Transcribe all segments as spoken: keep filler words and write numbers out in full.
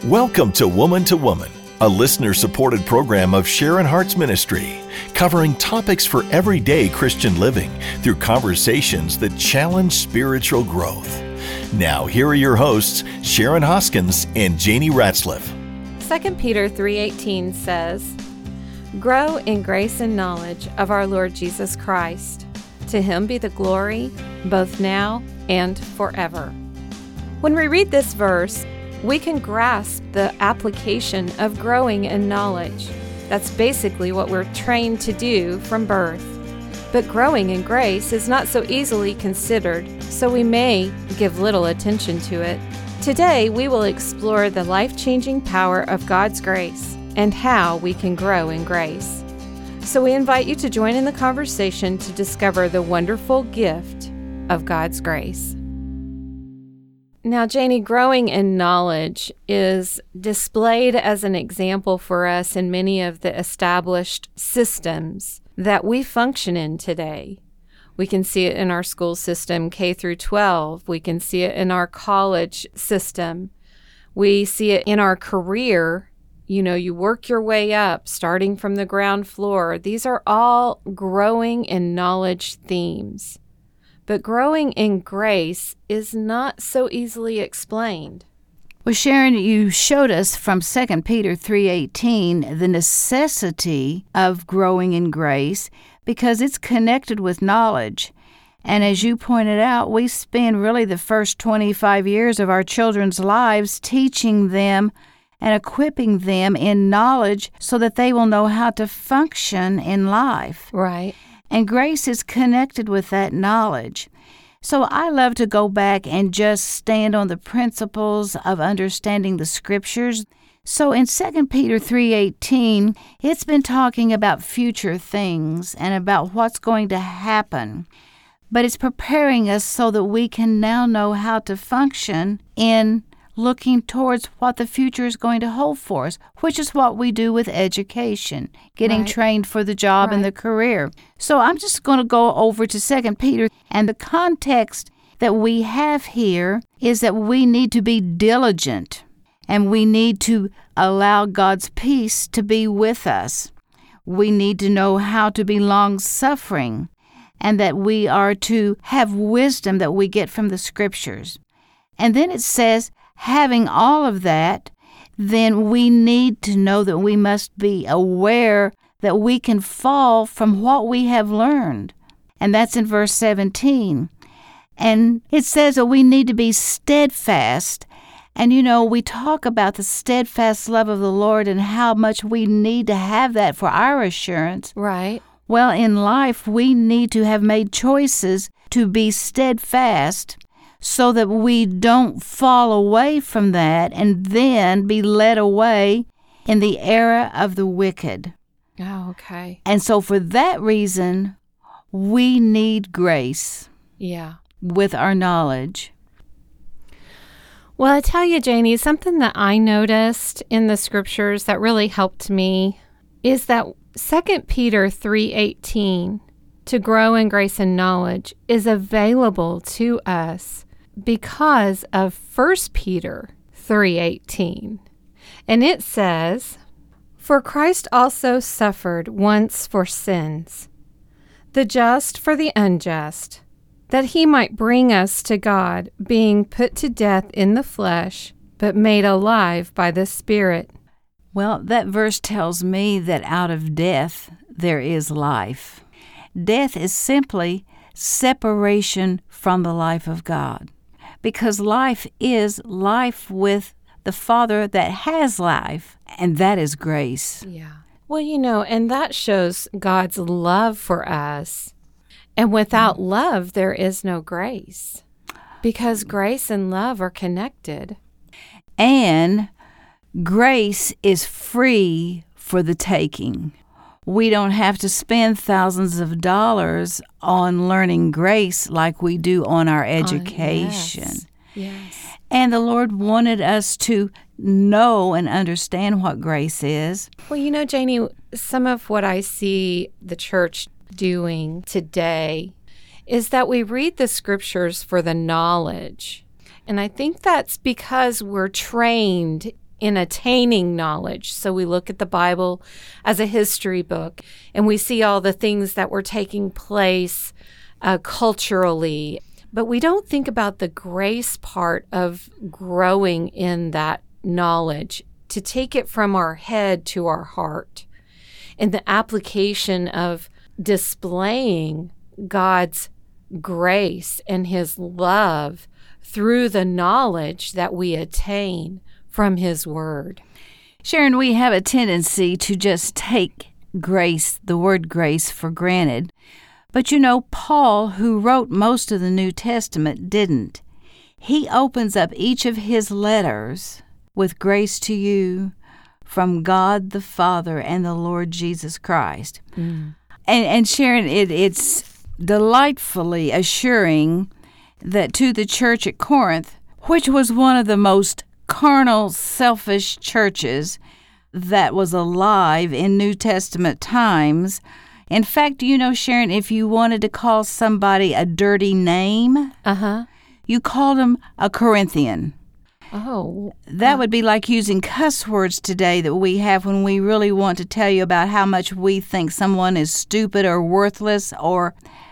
Welcome to Woman to Woman, a listener-supported program of Sharon Hart's ministry, covering topics for everyday Christian living through conversations that challenge spiritual growth. Now, here are your hosts, Sharon Hoskins and Janie Ratzliff. Second Peter three eighteen says, "Grow in grace and knowledge of our Lord Jesus Christ. To him be the glory, both now and forever." When we read this verse, we can grasp the application of growing in knowledge. That's basically what we're trained to do from birth. But growing in grace is not so easily considered, so we may give little attention to it. Today, we will explore the life-changing power of God's grace and how we can grow in grace. So we invite you to join in the conversation to discover the wonderful gift of God's grace. Now, Janie, growing in knowledge is displayed as an example for us in many of the established systems that we function in today. We can see it in our school system, K through twelve. We can see it in our college system. We see it in our career. You know, you work your way up, starting from the ground floor. These are all growing in knowledge themes. But growing in grace is not so easily explained. Well, Sharon, you showed us from Second Peter three eighteen the necessity of growing in grace because it's connected with knowledge. And as you pointed out, we spend really the first twenty-five years of our children's lives teaching them and equipping them in knowledge so that they will know how to function in life. Right. And grace is connected with that knowledge. So I love to go back and just stand on the principles of understanding the Scriptures. So in Second Peter three eighteen, it's been talking about future things and about what's going to happen. But it's preparing us so that we can now know how to function in looking towards what the future is going to hold for us, which is what we do with education, getting Right. trained for the job Right. and the career. So I'm just going to go over to Second Peter, and the context that we have here is that we need to be diligent, and we need to allow God's peace to be with us. We need to know how to be long-suffering, and that we are to have wisdom that we get from the Scriptures. And then it says, having all of that, then we need to know that we must be aware that we can fall from what we have learned. And that's in verse seventeen. And it says that we need to be steadfast. And, you know, we talk about the steadfast love of the Lord and how much we need to have that for our assurance. Right. Well, in life, we need to have made choices to be steadfast so that we don't fall away from that and then be led away in the era of the wicked. Oh, okay. And so for that reason, we need grace Yeah. with our knowledge. Well, I tell you, Janie, something that I noticed in the Scriptures that really helped me is that Second Peter three eighteen, to grow in grace and knowledge, is available to us because of First Peter three eighteen. And it says, "For Christ also suffered once for sins, the just for the unjust, that he might bring us to God, being put to death in the flesh, but made alive by the Spirit." Well, that verse tells me that out of death there is life. Death is simply separation from the life of God, because life is life with the Father that has life, and that is grace. Yeah. Well, you know, and that shows God's love for us. And without love, there is no grace, because grace and love are connected. And grace is free for the taking. We don't have to spend thousands of dollars on learning grace like we do on our education. Uh, yes. Yes. And the Lord wanted us to know and understand what grace is. Well, you know, Janie, some of what I see the church doing today is that we read the Scriptures for the knowledge. And I think that's because we're trained in attaining knowledge. So we look at the Bible as a history book, and we see all the things that were taking place uh, culturally. But we don't think about the grace part of growing in that knowledge, to take it from our head to our heart, and the application of displaying God's grace and His love through the knowledge that we attain from His Word. Sharon, we have a tendency to just take grace, the word grace, for granted. But you know, Paul, who wrote most of the New Testament, didn't. He opens up each of his letters with grace to you from God the Father and the Lord Jesus Christ. Mm. And, and Sharon, it, it's delightfully assuring that to the church at Corinth, which was one of the most carnal, selfish churches that was alive in New Testament times. In fact, you know, Sharon, if you wanted to call somebody a dirty name, uh-huh. you called them a Corinthian. Oh. That would be like using cuss words today that we have when we really want to tell you about how much we think someone is stupid or worthless or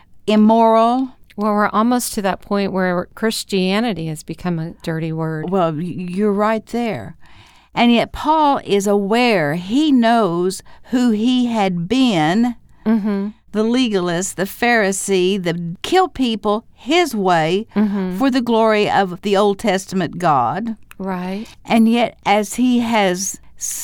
immoral. Well, we're almost to that point where Christianity has become a dirty word. Well, you're right there. And yet Paul is aware. He knows who he had been. Mm-hmm. The legalist, the Pharisee, the kill people his way mm-hmm. for the glory of the Old Testament God. Right. And yet, as he has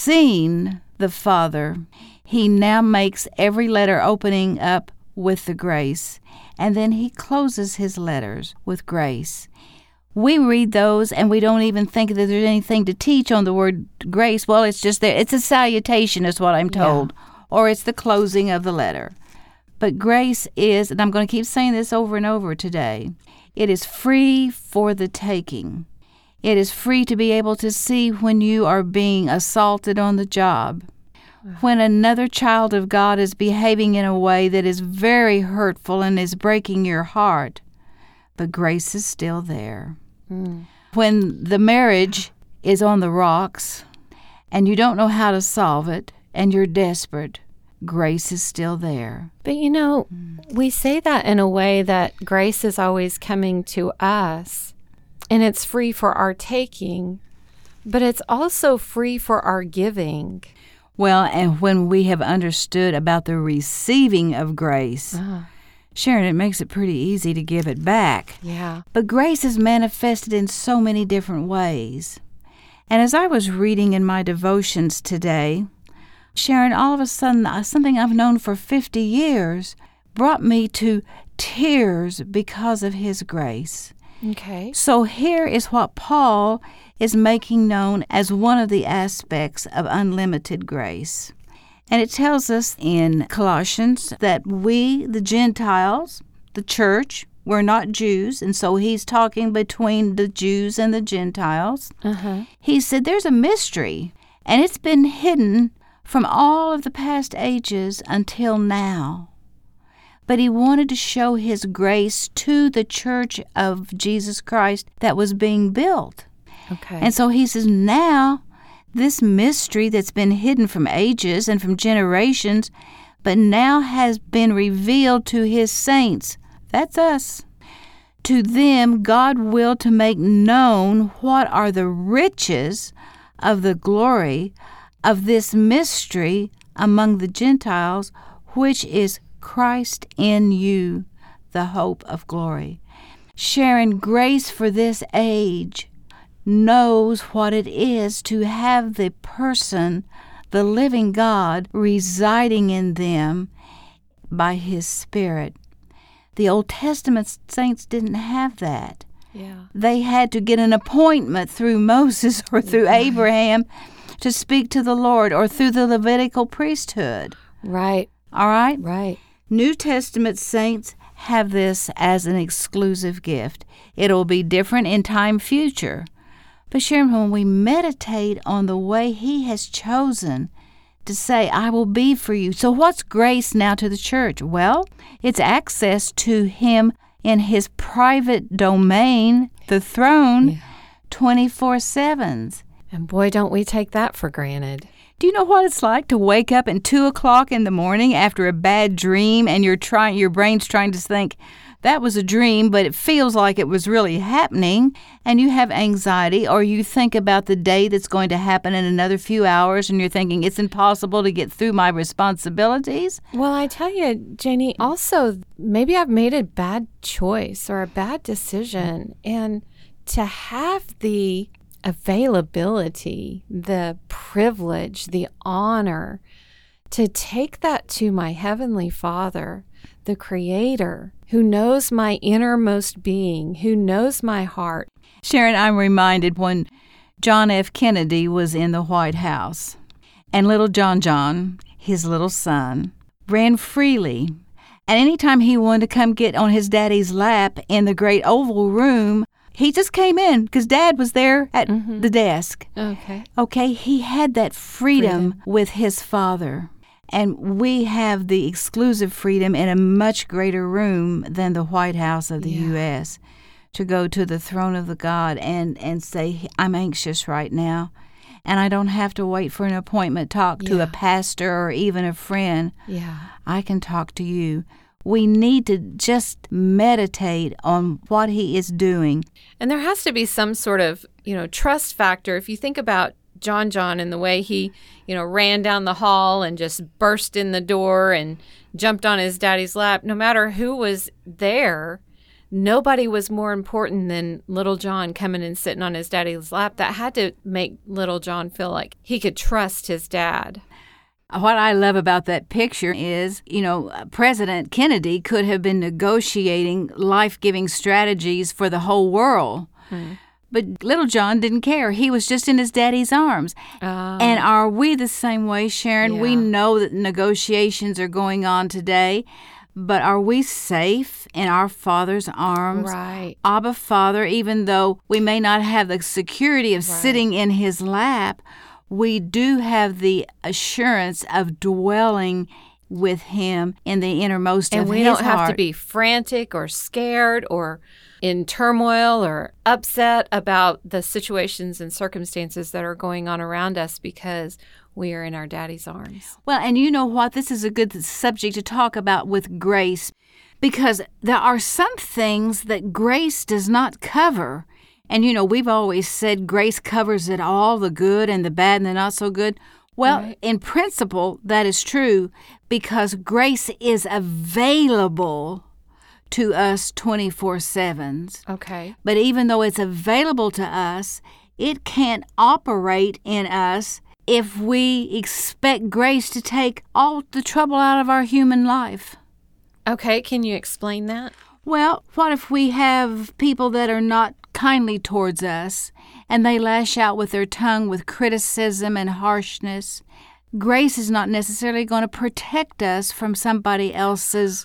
seen the Father, he now makes every letter opening up with the grace, and then he closes his letters with grace. We read those, and we don't even think that there's anything to teach on the word grace. Well, it's just there. It's a salutation, is what I'm told. Yeah. Or it's the closing of the letter. But grace is, and I'm going to keep saying this over and over today, it is free for the taking. It is free to be able to see when you are being assaulted on the job, when another child of God is behaving in a way that is very hurtful and is breaking your heart, but grace is still there. Mm. When the marriage is on the rocks and you don't know how to solve it, and you're desperate, grace is still there. But you know, we say that in a way that grace is always coming to us, and it's free for our taking, but it's also free for our giving. Well, and when we have understood about the receiving of grace, uh-huh. Sharon, it makes it pretty easy to give it back. Yeah. But grace is manifested in so many different ways. And as I was reading in my devotions today, Sharon, all of a sudden, something I've known for fifty years brought me to tears because of His grace. Okay. So here is what Paul is making known as one of the aspects of unlimited grace. And it tells us in Colossians that we, the Gentiles, the church, we're not Jews, and so he's talking between the Jews and the Gentiles. Uh-huh. He said there's a mystery, and it's been hidden from all of the past ages until now. But he wanted to show his grace to the church of Jesus Christ that was being built. Okay. And so he says, now, this mystery that's been hidden from ages and from generations, but now has been revealed to his saints. That's us. To them, God willed to make known what are the riches of the glory of this mystery among the Gentiles, which is Christ in you, the hope of glory. Sharon, grace for this age knows what it is to have the person, the living God, residing in them by His Spirit. The Old Testament saints didn't have that. Yeah. They had to get an appointment through Moses or through right. Abraham to speak to the Lord, or through the Levitical priesthood. Right. All right? Right. New Testament saints have this as an exclusive gift. It'll be different in time future. But Sharon, when we meditate on the way He has chosen to say, I will be for you. So what's grace now to the church? Well, it's access to Him in His private domain, the throne, yeah. twenty-four seven. And boy, don't we take that for granted. Do you know what it's like to wake up at two o'clock in the morning after a bad dream and you're trying, your brain's trying to think, that was a dream, but it feels like it was really happening, and you have anxiety, or you think about the day that's going to happen in another few hours, and you're thinking it's impossible to get through my responsibilities? Well, I tell you, Janie, also, maybe I've made a bad choice or a bad decision, and to have the availability, the privilege, the honor to take that to my Heavenly Father, the Creator, who knows my innermost being, who knows my heart. Sharon, I'm reminded when John F. Kennedy was in the White House, and little John John, his little son, ran freely. And anytime he wanted to come get on his daddy's lap in the great Oval Room, he just came in because Dad was there at mm-hmm. the desk. Okay. Okay, he had that freedom, freedom with his Father. And we have the exclusive freedom in a much greater room than the White House of the yeah. U S to go to the throne of the God and, and say, I'm anxious right now. And I don't have to wait for an appointment, talk yeah. to a pastor or even a friend. Yeah. I can talk to you. We need to just meditate on what he is doing. And there has to be some sort of, you know, trust factor. If you think about John John and the way he, you know, ran down the hall and just burst in the door and jumped on his daddy's lap, no matter who was there, nobody was more important than little John coming and sitting on his daddy's lap. That had to make little John feel like he could trust his dad. What I love about that picture is, you know, President Kennedy could have been negotiating life-giving strategies for the whole world. Hmm. But little John didn't care. He was just in his daddy's arms. Oh. And are we the same way, Sharon? Yeah. We know that negotiations are going on today, but are we safe in our Father's arms? Right. Abba Father, even though we may not have the security of right. sitting in his lap, we do have the assurance of dwelling with him in the innermost and of his we heart. don't have to be frantic or scared or in turmoil or upset about the situations and circumstances that are going on around us because we are in our daddy's arms. Well, and you know what? This is a good subject to talk about with grace, because there are some things that grace does not cover. And, you know, we've always said grace covers it all, the good and the bad and the not so good. Well, right. in principle, that is true, because grace is available to us twenty-four seven. Okay. But even though it's available to us, it can't operate in us if we expect grace to take all the trouble out of our human life. Okay, can you explain that? Well, what if we have people that are not kindly towards us, and they lash out with their tongue with criticism and harshness? Grace is not necessarily going to protect us from somebody else's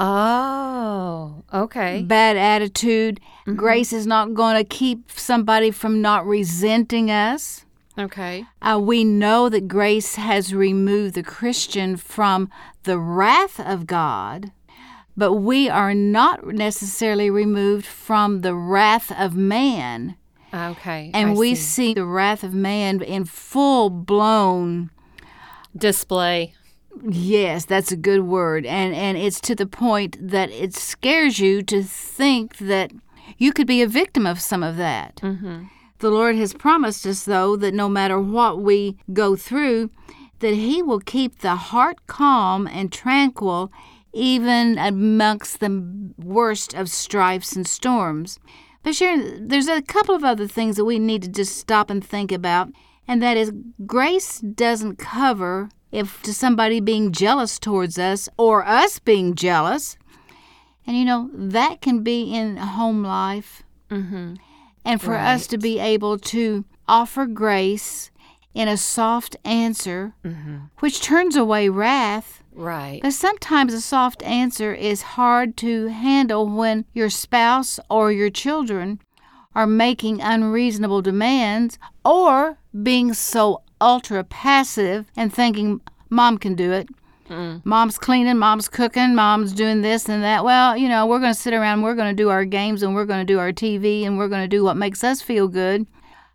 Oh, okay. bad attitude. Mm-hmm. Grace is not going to keep somebody from not resenting us. Okay. Uh, we know that grace has removed the Christian from the wrath of God, but we are not necessarily removed from the wrath of man. Okay. And I we see. see the wrath of man in full-blown display. Yes, that's a good word. And and it's to the point that it scares you to think that you could be a victim of some of that. Mm-hmm. The Lord has promised us, though, that no matter what we go through, that He will keep the heart calm and tranquil even amongst the worst of strifes and storms. But Sharon, there's a couple of other things that we need to just stop and think about, and that is grace doesn't cover if to somebody being jealous towards us or us being jealous. And, you know, that can be in home life. Mm-hmm. And for right. us to be able to offer grace in a soft answer, mm-hmm. which turns away wrath. Right. But sometimes a soft answer is hard to handle when your spouse or your children are making unreasonable demands or being so ultra passive and thinking mom can do it. Mm. Mom's cleaning, mom's cooking, mom's doing this and that. Well, you know, we're going to sit around, we're going to do our games and we're going to do our T V and we're going to do what makes us feel good.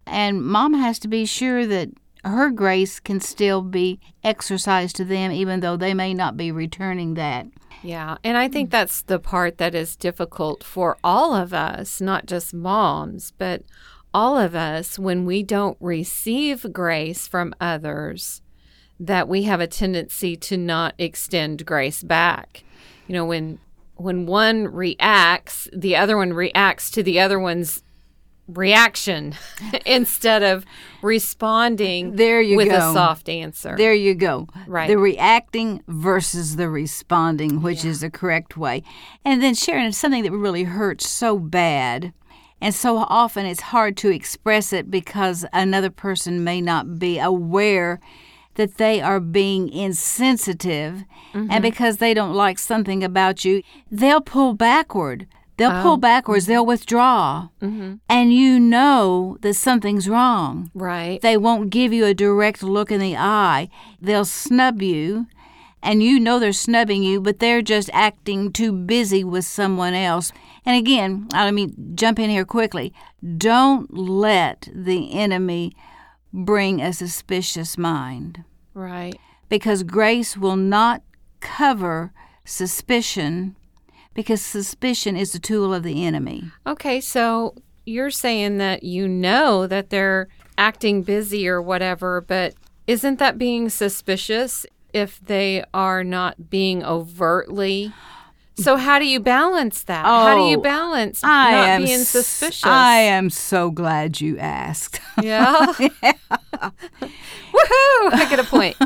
And mom has to be sure that her grace can still be exercised to them, even though they may not be returning that. Yeah, and I think that's the part that is difficult for all of us, not just moms, but all of us, when we don't receive grace from others, that we have a tendency to not extend grace back. You know, when when one reacts, the other one reacts to the other one's reaction instead of responding there you with go. a soft answer. There you go. Right. The reacting versus the responding, which Yeah. is the correct way. And then, Sharon, it's something that really hurts so bad. And so often it's hard to express it because another person may not be aware that they are being insensitive. Mm-hmm. And because they don't like something about you, they'll pull backward. They'll oh. pull backwards. Mm-hmm. They'll withdraw. Mm-hmm. And you know that something's wrong. Right. They won't give you a direct look in the eye. They'll snub you, and you know they're snubbing you, but they're just acting too busy with someone else. And again, let me jump in here quickly. Don't let the enemy bring a suspicious mind. Right. Because grace will not cover suspicion, because suspicion is the tool of the enemy. Okay, so you're saying that you know that they're acting busy or whatever, but isn't that being suspicious if they are not being overtly? So how do you balance that? Oh, how do you balance I not am being s- suspicious? I am so glad you asked. Yeah? yeah. Woohoo! I get a point.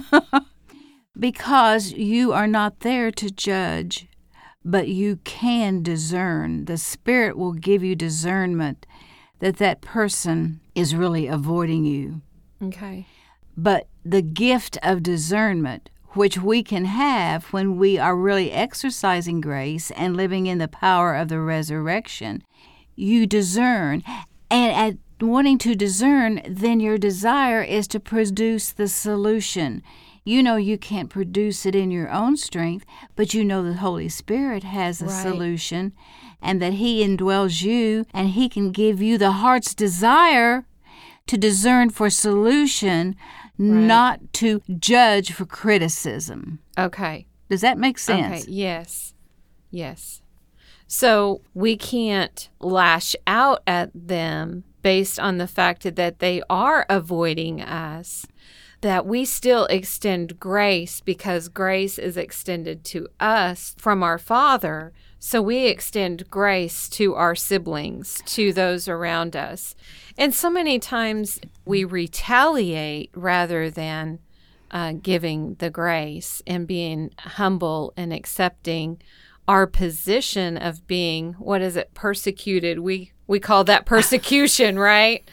Because you are not there to judge, but you can discern. The Spirit will give you discernment that that person is really avoiding you. Okay. But the gift of discernment, which we can have when we are really exercising grace and living in the power of the resurrection, you discern. And at wanting to discern, then your desire is to produce the solution. You know you can't produce it in your own strength, but you know the Holy Spirit has a Right. solution, and that He indwells you, and He can give you the heart's desire to discern for solution, Right. not to judge for criticism. Okay. Does that make sense? Okay, yes. Yes. So we can't lash out at them based on the fact that they are avoiding us, that we still extend grace because grace is extended to us from our Father. So we extend grace to our siblings, to those around us. And so many times we retaliate rather than uh, giving the grace and being humble and accepting our position of being, what is it, persecuted. We we call that persecution, right?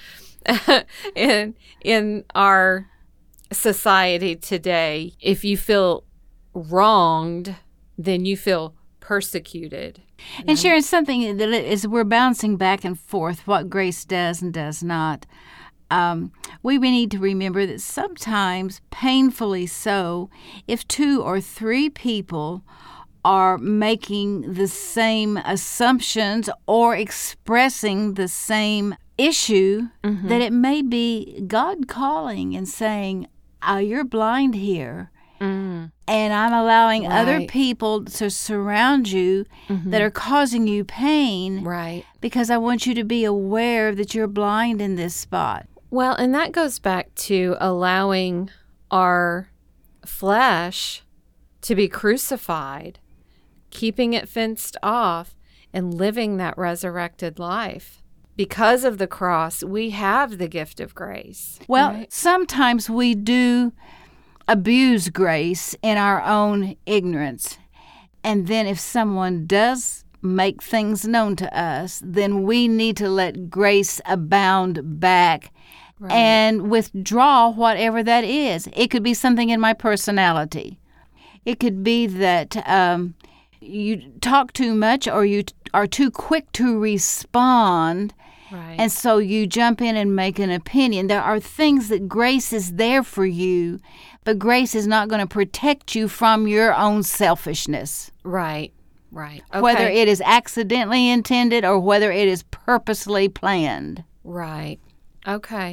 in in our society today, if you feel wronged, then you feel persecuted. And Sharon, something that is we're bouncing back and forth what grace does and does not. Um, we need to remember that sometimes, painfully so, if two or three people are making the same assumptions or expressing the same issue, mm-hmm. that it may be God calling and saying, oh, you're blind here. Mm. And I'm allowing right. other people to surround you mm-hmm. that are causing you pain. Right. Because I want you to be aware that you're blind in this spot. Well, and that goes back to allowing our flesh to be crucified, keeping it fenced off, and living that resurrected life. Because of the cross, we have the gift of grace. Well, right? Sometimes we do abuse grace in our own ignorance. And then if someone does make things known to us, then we need to let grace abound back right. and withdraw whatever that is. It could be something in my personality. It could be that um, you talk too much or you t- are too quick to respond. Right. And so you jump in and make an opinion. There are things that grace is there for you, but grace is not going to protect you from your own selfishness. Right, right. Okay. Whether it is accidentally intended or whether it is purposely planned. Right. Okay.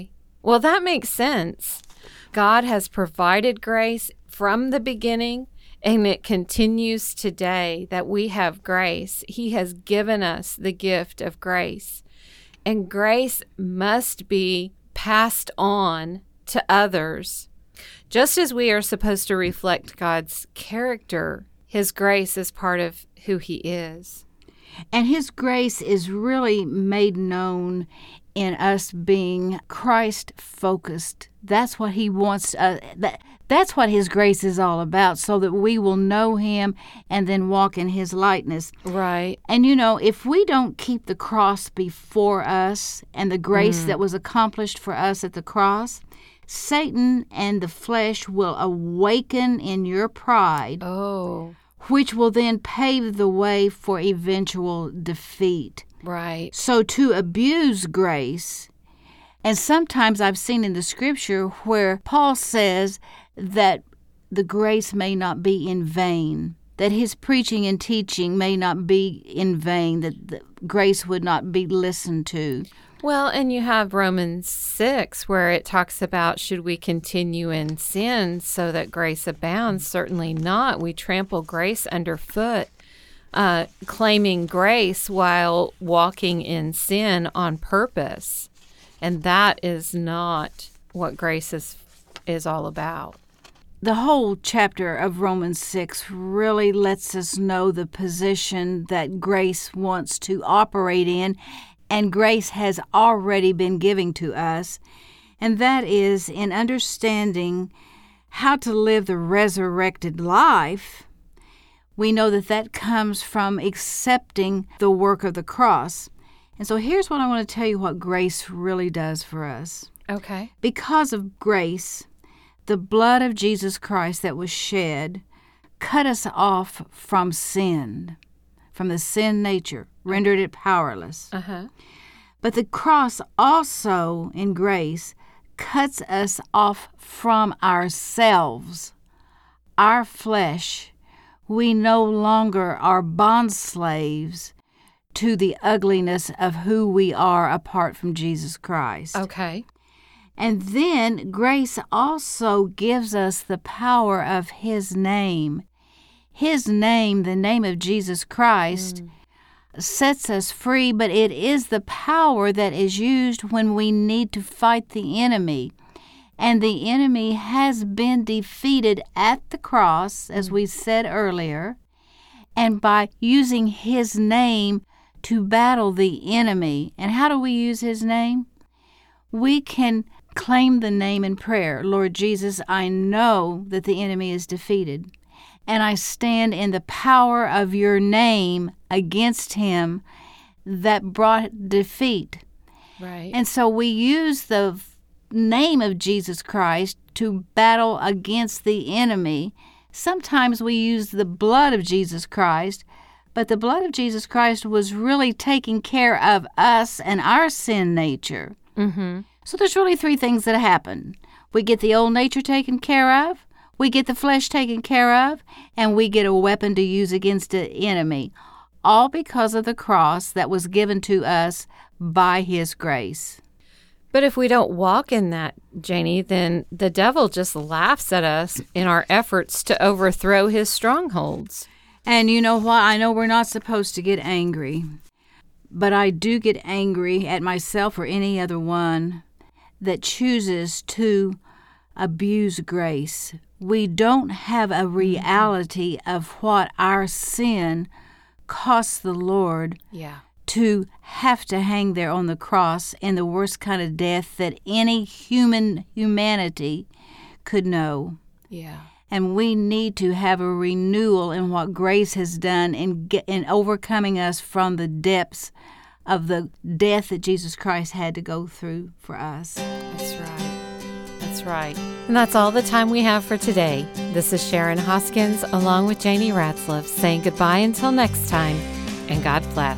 Well, that makes sense. God has provided grace from the beginning, and it continues today that we have grace. He has given us the gift of grace. And grace must be passed on to others. Just as we are supposed to reflect God's character, His grace is part of who He is. And His grace is really made known in us being Christ-focused. That's what He wants. Uh, that, that's what His grace is all about, so that we will know Him and then walk in His likeness. Right. And, you know, if we don't keep the cross before us and the grace Mm. that was accomplished for us at the cross, Satan and the flesh will awaken in your pride, Oh, which will then pave the way for eventual defeat. right. So to abuse grace, and sometimes I've seen in the scripture where Paul says that the grace may not be in vain, that his preaching and teaching may not be in vain, that the grace would not be listened to. Well, and you have Romans six, where it talks about, should we continue in sin so that grace abounds? Certainly not. We trample grace underfoot, uh, claiming grace while walking in sin on purpose. And that is not what grace is, is all about. The whole chapter of Romans six really lets us know the position that grace wants to operate in, and grace has already been given to us, and that is in understanding how to live the resurrected life. We know that that comes from accepting the work of the cross. And so here's what I want to tell you what grace really does for us. Okay. Because of grace, the blood of Jesus Christ that was shed cut us off from sin, from the sin nature, rendered it powerless. Uh-huh. But the cross also, in grace, cuts us off from ourselves, our flesh. We no longer are bond slaves to the ugliness of who we are apart from Jesus Christ. Okay. And then grace also gives us the power of His name. His name, the name of Jesus Christ, mm. sets us free, but it is the power that is used when we need to fight the enemy. And the enemy has been defeated at the cross, as we said earlier, and by using His name to battle the enemy. And how do we use His name? We can claim the name in prayer. Lord Jesus, I know that the enemy is defeated, and I stand in the power of your name against him that brought defeat. Right. And so we use the name of Jesus Christ to battle against the enemy. Sometimes we use the blood of Jesus Christ, but the blood of Jesus Christ was really taking care of us and our sin nature. Mm-hmm. So there's really three things that happen. We get the old nature taken care of, we get the flesh taken care of, and we get a weapon to use against the enemy, all because of the cross that was given to us by His grace. But if we don't walk in that, Janie, then the devil just laughs at us in our efforts to overthrow his strongholds. And you know what? I know we're not supposed to get angry, but I do get angry at myself or any other one that chooses to abuse grace. We don't have a reality of what our sin costs the Lord Yeah. to have to hang there on the cross in the worst kind of death that any human humanity could know. Yeah. And we need to have a renewal in what grace has done in, get, in overcoming us from the depths of the death that Jesus Christ had to go through for us. That's right. That's right. And that's all the time we have for today. This is Sharon Hoskins along with Janie Ratzlaff saying goodbye until next time, and God bless.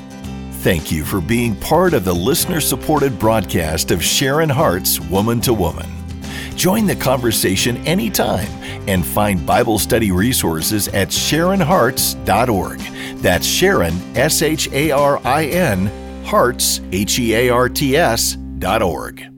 Thank you for being part of the listener-supported broadcast of Sharon Hart's Woman to Woman. Join the conversation anytime and find Bible study resources at sharon harts dot org. That's Sharon, S H A R I N, Harts, H E A R T S, dot org.